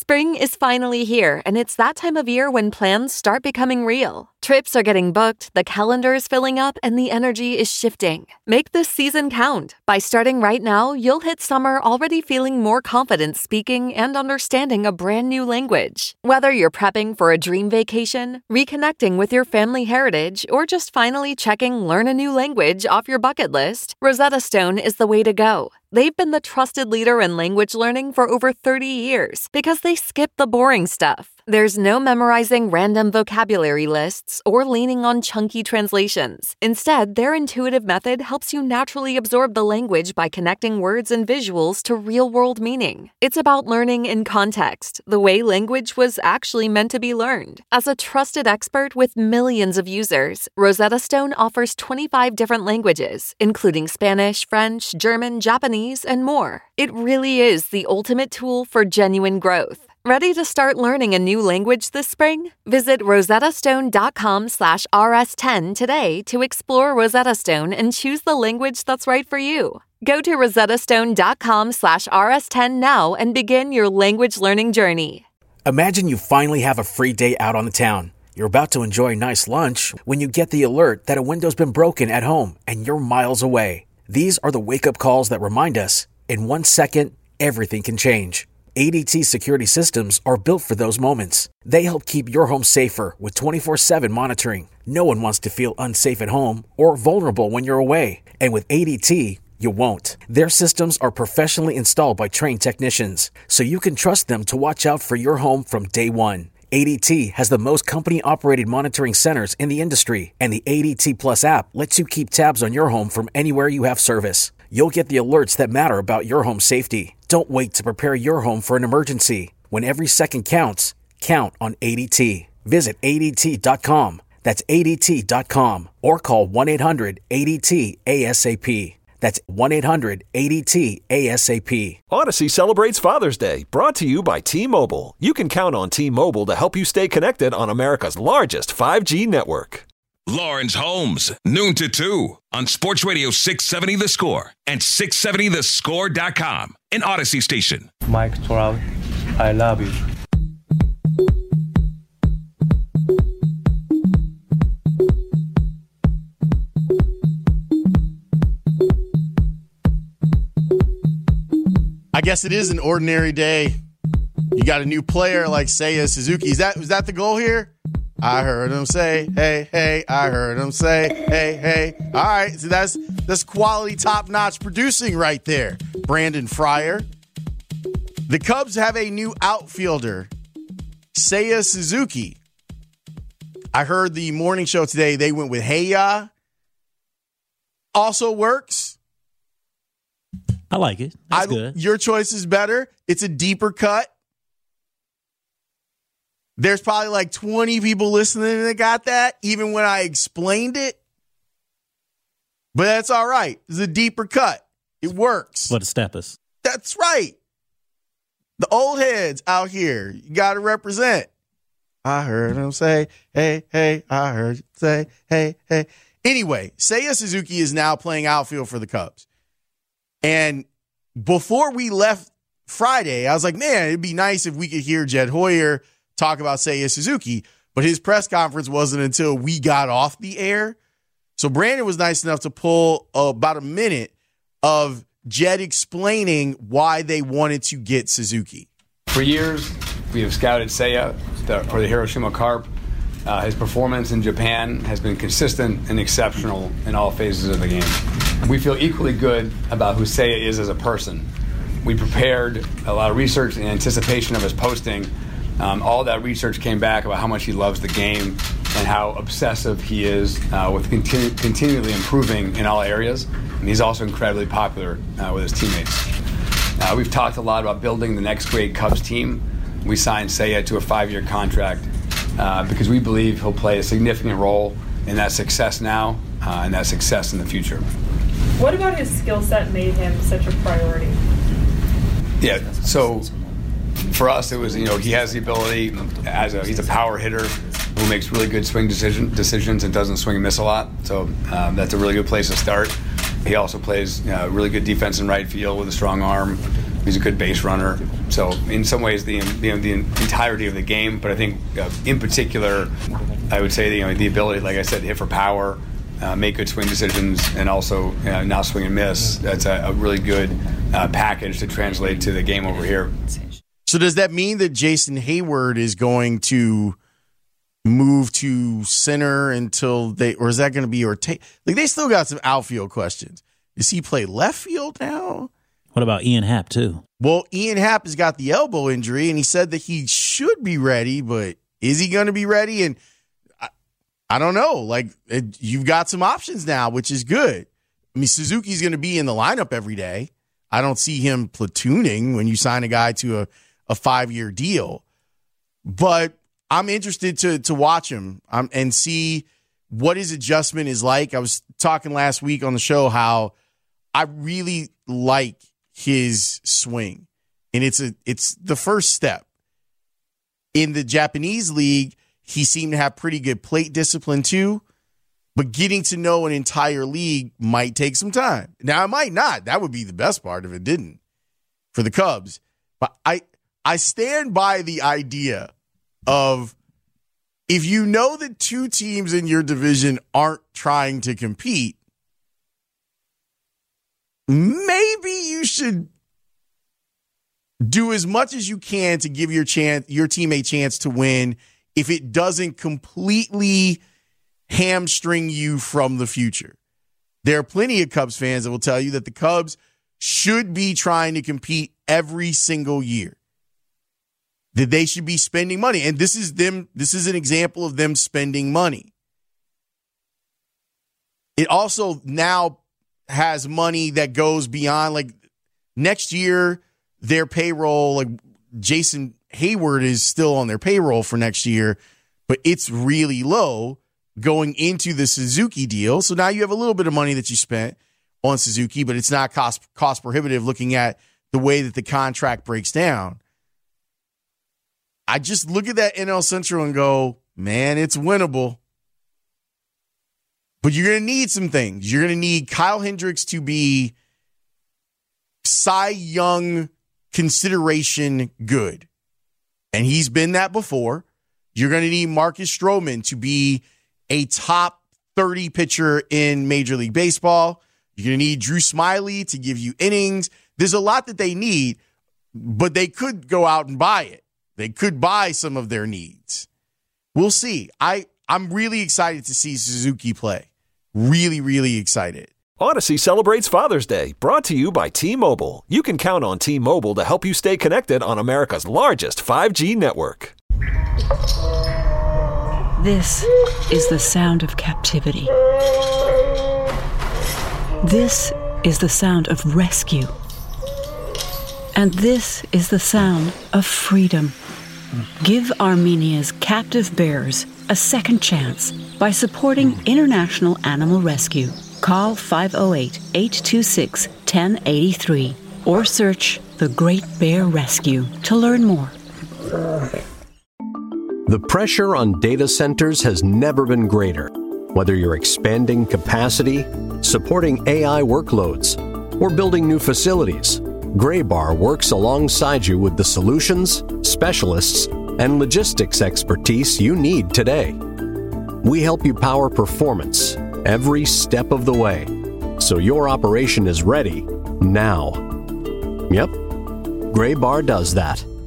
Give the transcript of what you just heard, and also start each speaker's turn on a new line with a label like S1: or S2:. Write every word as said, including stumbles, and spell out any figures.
S1: Spring is finally here, and it's that time of year when plans start becoming real. Trips are getting booked, the calendar is filling up, and the energy is shifting. Make this season count. By starting right now, you'll hit summer already feeling more confident speaking and understanding a brand new language. Whether you're prepping for a dream vacation, reconnecting with your family heritage, or just finally checking learn a new language off your bucket list, Rosetta Stone is the way to go. They've been the trusted leader in language learning for over thirty years because they skip the boring stuff. There's no memorizing random vocabulary lists or leaning on chunky translations. Instead, their intuitive method helps you naturally absorb the language by connecting words and visuals to real-world meaning. It's about learning in context, the way language was actually meant to be learned. As a trusted expert with millions of users, Rosetta Stone offers twenty-five different languages, including Spanish, French, German, Japanese, and more. It really is the ultimate tool for genuine growth. Ready to start learning a new language this spring? Visit rosettastone.com slash rs10 today to explore Rosetta Stone and choose the language that's right for you. Go to rosettastone.com slash rs10 now and begin your language learning journey.
S2: Imagine you finally have a free day out on the town. You're about to enjoy a nice lunch when you get the alert that a window's been broken at home and you're miles away. These are the wake-up calls that remind us, in one second, everything can change. A D T security systems are built for those moments. They help keep your home safer with twenty-four seven monitoring. No one wants to feel unsafe at home or vulnerable when you're away. And with A D T, you won't. Their systems are professionally installed by trained technicians, so you can trust them to watch out for your home from day one. A D T has the most company-operated monitoring centers in the industry, and the A D T Plus app lets you keep tabs on your home from anywhere you have service. You'll get the alerts that matter about your home safety. Don't wait to prepare your home for an emergency. When every second counts, count on A D T. Visit A D T dot com. That's A D T dot com. Or call one eight hundred A D T A S A P. That's one eight hundred A D T A S A P.
S3: Odyssey celebrates Father's Day, brought to you by T-Mobile. You can count on T-Mobile to help you stay connected on America's largest five G network.
S4: Lawrence Holmes, noon to two on Sports Radio six seventy The Score and six seventy the score dot com, an Odyssey station.
S5: Mike Trout, I love you.
S6: I guess it is an ordinary day. You got a new player like Seiya Suzuki. Is that was that the goal here? I heard him say, hey, hey. I heard him say, hey, hey. All right, so that's that's quality, top-notch producing right there. Brandon Fryer. The Cubs have a new outfielder, Seiya Suzuki. I heard the morning show today, they went with Heiya. Also works.
S7: I like it. That's
S6: I,
S7: good.
S6: Your choice is better. It's a deeper cut. There's probably like twenty people listening that got that, even when I explained it. But that's all right. It's a deeper cut. It works.
S7: What a steppers.
S6: That's right. The old heads out here, you got to represent. I heard him say, hey, hey. I heard you say, hey, hey. Anyway, Seiya Suzuki is now playing outfield for the Cubs. And before we left Friday, I was like, man, it'd be nice if we could hear Jed Hoyer talk about Seiya Suzuki, but his press conference wasn't until we got off the air. So Brandon was nice enough to pull uh, about a minute of Jed explaining why they wanted to get Suzuki.
S8: For years, we have scouted Seiya for the Hiroshima Carp. Uh, his performance in Japan has been consistent and exceptional in all phases of the game. We feel equally good about who Seiya is as a person. We prepared a lot of research in anticipation of his posting. Um, all that research came back about how much he loves the game and how obsessive he is uh, with continu- continually improving in all areas. And he's also incredibly popular uh, with his teammates. Uh, we've talked a lot about building the next great Cubs team. We signed Seiya to a five-year contract uh, because we believe he'll play a significant role in that success now uh, and that success in the future.
S9: What about his skill set made him such a priority?
S8: Yeah, so for us, it was, you know, he has the ability, as a, he's a power hitter who makes really good swing decision, decisions and doesn't swing and miss a lot. So um, that's a really good place to start. He also plays uh, really good defense in right field with a strong arm. He's a good base runner. So in some ways, the the, the entirety of the game. But I think uh, in particular, I would say you know the ability, like I said, hit for power, uh, make good swing decisions, and also uh, not swing and miss. That's a, a really good uh, package to translate to the game over here.
S6: So does that mean that Jason Hayward is going to move to center until they, or is that going to be Ortega? Like they still got some outfield questions. Does he play left field now?
S7: What about Ian Happ too?
S6: Well, Ian Happ has got the elbow injury, and he said that he should be ready, but is he going to be ready? And I, I don't know. Like it, you've got some options now, which is good. I mean, Suzuki's going to be in the lineup every day. I don't see him platooning when you sign a guy to a, a five-year deal, but I'm interested to to watch him um, and see what his adjustment is like. I was talking last week on the show how I really like his swing, and it's a it's the first step. In the Japanese league, he seemed to have pretty good plate discipline too, but getting to know an entire league might take some time. Now, it might not. That would be the best part if it didn't for the Cubs. But I I stand by the idea of if you know that two teams in your division aren't trying to compete, maybe you should do as much as you can to give your chance, your team a chance to win if it doesn't completely hamstring you from the future. There are plenty of Cubs fans that will tell you that the Cubs should be trying to compete every single year, that they should be spending money. And this is them. This is an example of them spending money. It also now has money that goes beyond, like next year, their payroll, like Jason Hayward is still on their payroll for next year, but it's really low going into the Suzuki deal. So now you have a little bit of money that you spent on Suzuki, but it's not cost cost prohibitive looking at the way that the contract breaks down. I just look at that N L Central and go, man, it's winnable. But you're going to need some things. You're going to need Kyle Hendricks to be Cy Young consideration good. And he's been that before. You're going to need Marcus Stroman to be a top thirty pitcher in Major League Baseball. You're going to need Drew Smyly to give you innings. There's a lot that they need, but they could go out and buy it. They could buy some of their needs. We'll see. I, I'm really excited to see Suzuki play. Really, really excited.
S3: Odyssey celebrates Father's Day, brought to you by T-Mobile. You can count on T-Mobile to help you stay connected on America's largest five G network.
S10: This is the sound of captivity. This is the sound of rescue. And this is the sound of freedom. Give Armenia's captive bears a second chance by supporting International Animal Rescue. Call five oh eight, eight two six, one oh eight three or search The Great Bear Rescue to learn more.
S11: The pressure on data centers has never been greater. Whether you're expanding capacity, supporting A I workloads, or building new facilities, Graybar works alongside you with the solutions, specialists, and logistics expertise you need today. We help you power performance every step of the way, so your operation is ready now. Yep, Graybar does that.